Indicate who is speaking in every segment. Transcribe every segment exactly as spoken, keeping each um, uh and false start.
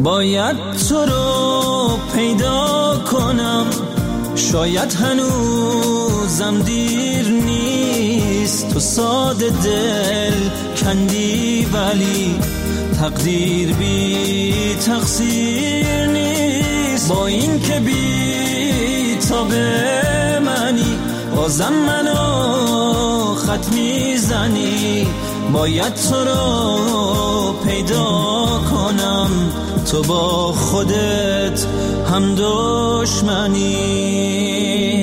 Speaker 1: باید تو رو پیدا کنم، شاید هنوزم دیر نیست. تو ساده دل کندی ولی تقدیر بی تقصیر نیست. با این که بی تا به منی بازم منو خط میزنی. باید تو رو پیدا کنم، تو با خودت هم دشمنی.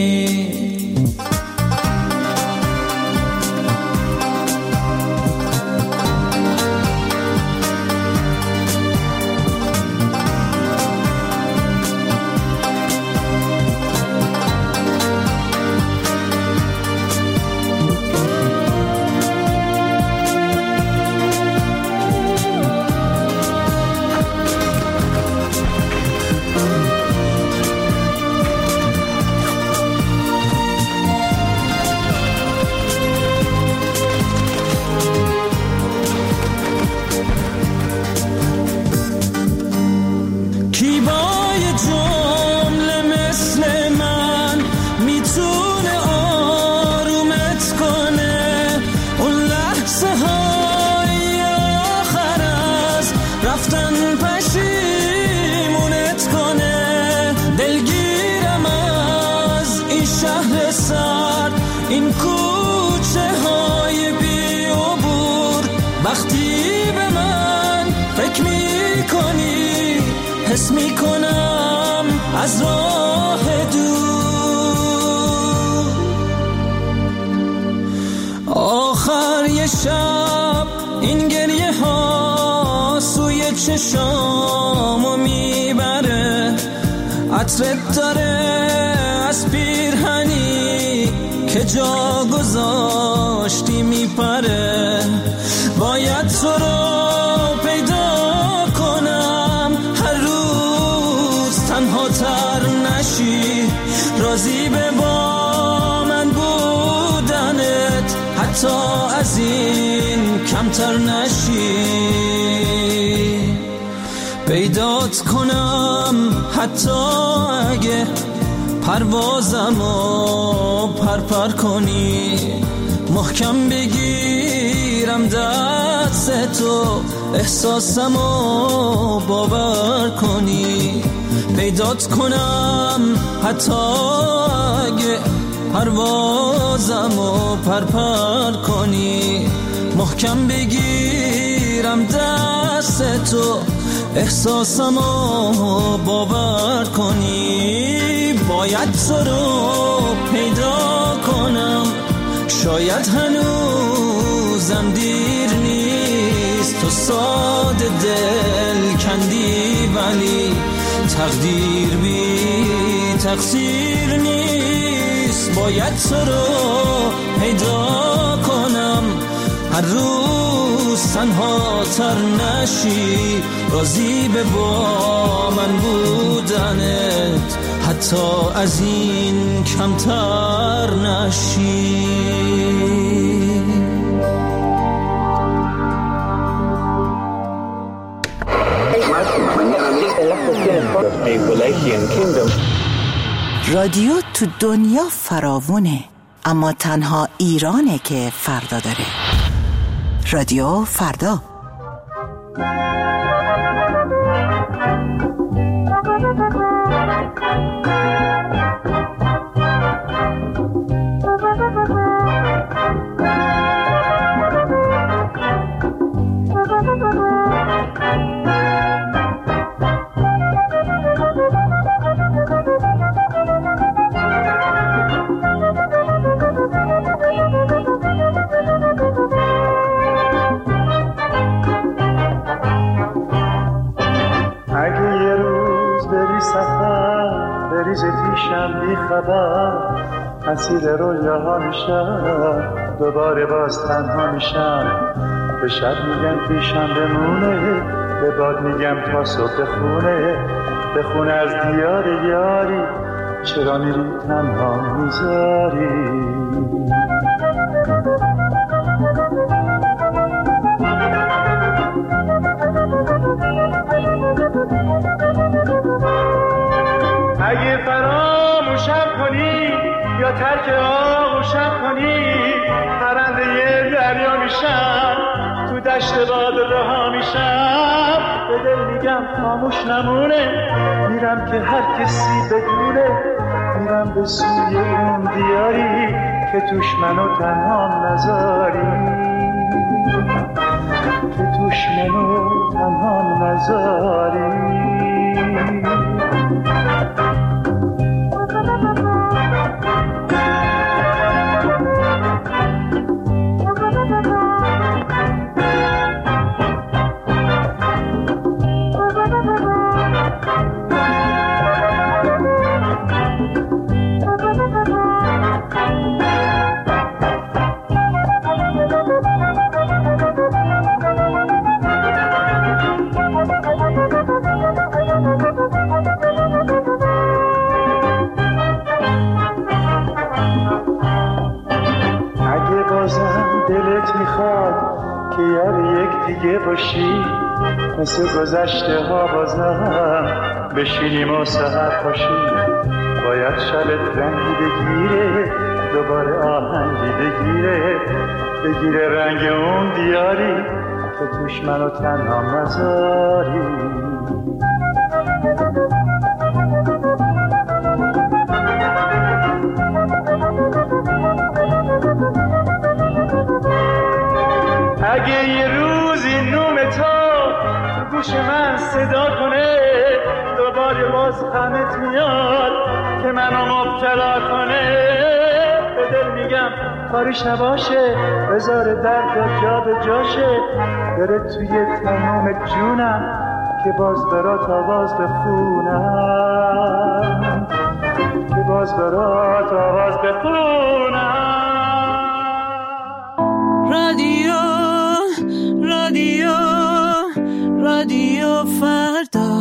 Speaker 1: این کوچه های بی عبور، وقتی به من فکر می کنی حس می کنم از راه دور. آخر یه شب این گریه ها سوی چشامو میبره، عطرت داره از پیرهنی که جا گذاشتی میپره. باید تو رو پیدا کنم، هر روز تنها تر نشی، راضی به با من بودنت حتی از این کمتر نشی. پیدات کنم حتی اگه پروازمو پرپر کنی، محکم بگیرم دست تو احساسمو باور کنی. پیدات کنم حتی اگه پروازمو پرپر کنی، محکم بگیرم دست تو احساسمو باور کنی. باید تو رو پیدا کنم، شاید هنوزم دیر نیست. تو ساده دل کندی ولی تقدیر بی تقصیر نیست. باید تو رو پیدا کنم، هر روز تنها تر نشی، راضی به با من بودنت حتی از این کمتر نشی.
Speaker 2: رادیو تو دنیا فراوونه، اما تنها ایرانه که فردا داره. رادیو فردا.
Speaker 3: اسیر رویاها میشم، دوباره باز تنها میشم. به شب میگم پیشم بمونه، به باد میگم تا صبح بخونه. بخونه از دیار یاری، چرا میری تنها میذاری. فراموشم کنی یا ترک آغوشم کنی، پرنده دریا میشم، تو دشت باد رها میشم. به دل میگم خاموش نمونه، میرم که هر کسی بدونه، میرم به سوی اون دیاری که توش منو تنها نذاری، که توش منو تنها نذاری. که یار یک دیگه باشی، مثل گذشته ها بازم بشینیم و سحر پاشیم. باید شبت رنگی بگیره، دوباره آهنگی بگیره، بگیره رنگ اون دیاری که توش منو تنها نذاری. اگه یه روزی نوم تو گوش من صدا کنه، دوباره باز غمت میاد که منو مبتلا کنه. به دل میگم کاریش نباشه، بذاره درد جا به جاشه، بره توی تمام جونم که باز برات آواز بخونم، که باز برات آواز بخونم.
Speaker 1: رادیو رادیو رادیو فردا.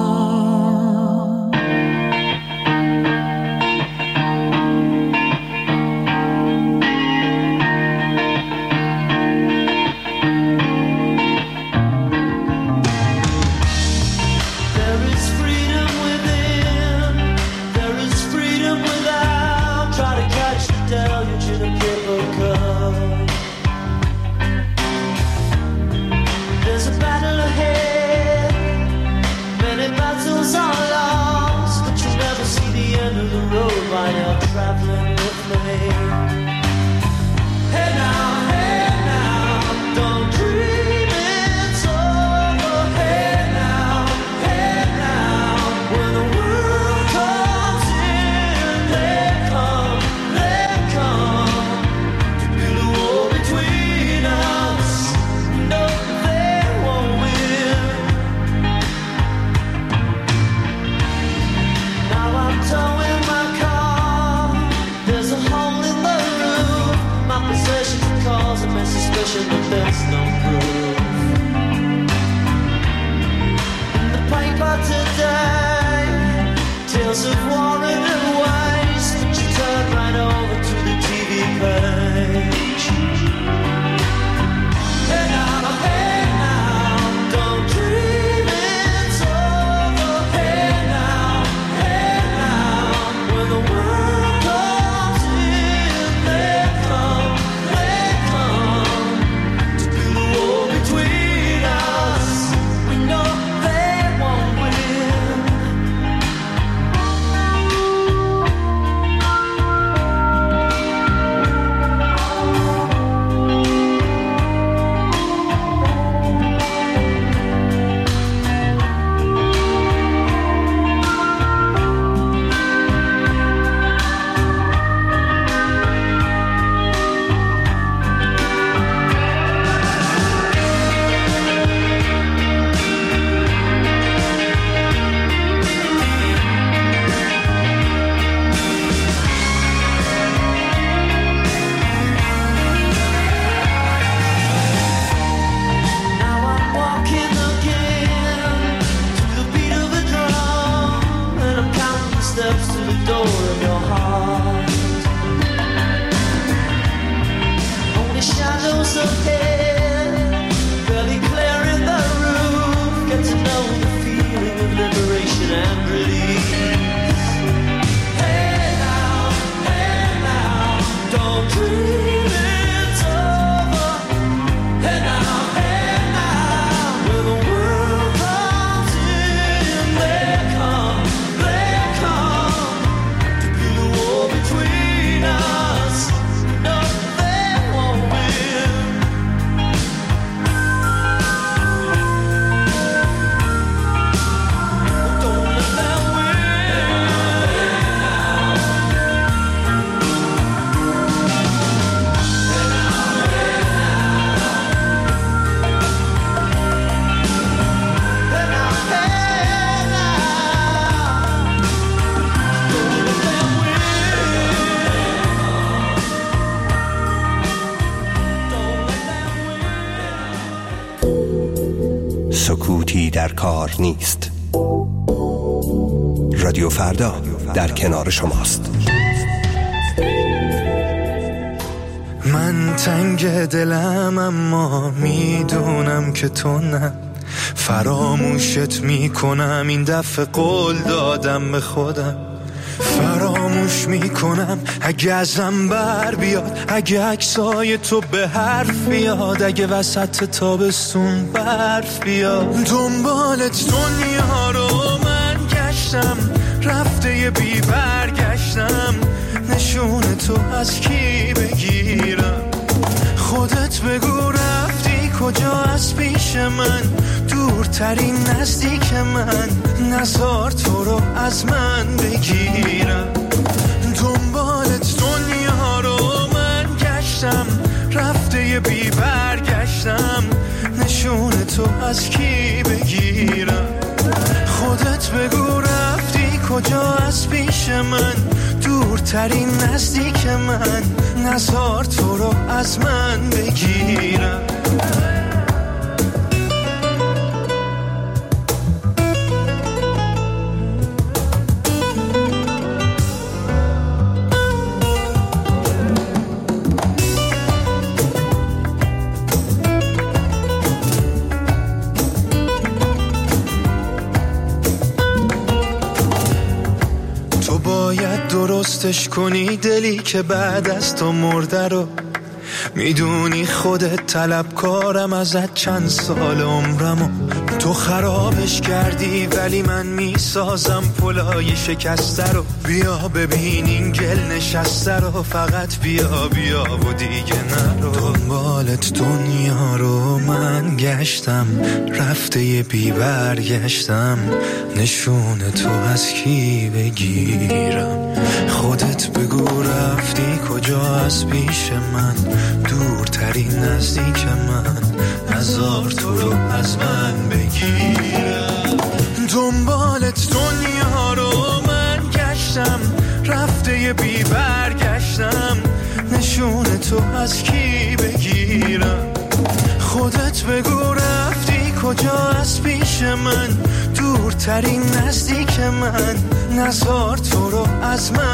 Speaker 1: While you're traveling with me. Hey now, hey now, don't dream it's over. Hey now, hey now, when the world comes in, they come, they come to build a wall between us. No, they won't win. Now I'm towing my cause of my suspicion that there's no proof. In the paper today, tales of war and waste, but you turn right over to the T V page. Hey now, hey now, don't dream it's over. Hey now, hey now, when the world comes in, they come. Hey
Speaker 4: در کار نیست. رادیو فردا در کنار شماست.
Speaker 5: من تنگ دلم اما میدونم که تو نه، فراموشت میکنم این دفعه قول دادم به خودم، فراموش میکنم اگه ازم بر بیاد، اگه عکسای تو به حرف بیاد، اگه وسط تابستون برف بیاد. دنبالت دنیا رو من گشتم، رفته یه بی برگشتم، نشون تو از کی بگیرم؟ خودت بگو رفتی کجا از پیش من، دورترین نزدیک من، نزار تو رو از من بگیرم. دنبالت دنیا رو من گشتم، رفته یه بی برگشتم، نشون تو از کی بگیرم؟ خودت بگو رفتی کجا از پیش من، دورترین نزدیک من، نزار تو رو از من بگیرم. درستش کنی دلی که بعد از تو مرده رو، میدونی خودت طلبکارم ازت چند سال عمرمو، تو خرابش کردی ولی من میسازم پلای شکسته رو. بیا ببین این گل نشسته رو، فقط بیا بیا و دیگه نرو. دنبالت دنیا رو من گشتم، رفته یه بی برگشتم، نشون تو از کی بگیرم؟ خودت بگو رفتی کجا از پیش من، دورترین نزدیک من، نزار تو رو از من بگیرم. دنبالت دنیا رو من گشتم، رفته یه بی برگشتم، نشون تو از کی بگیرم؟ خودت بگو رفتی کجا از پیش من، دورترین نزدیک من، نزار تو رو از من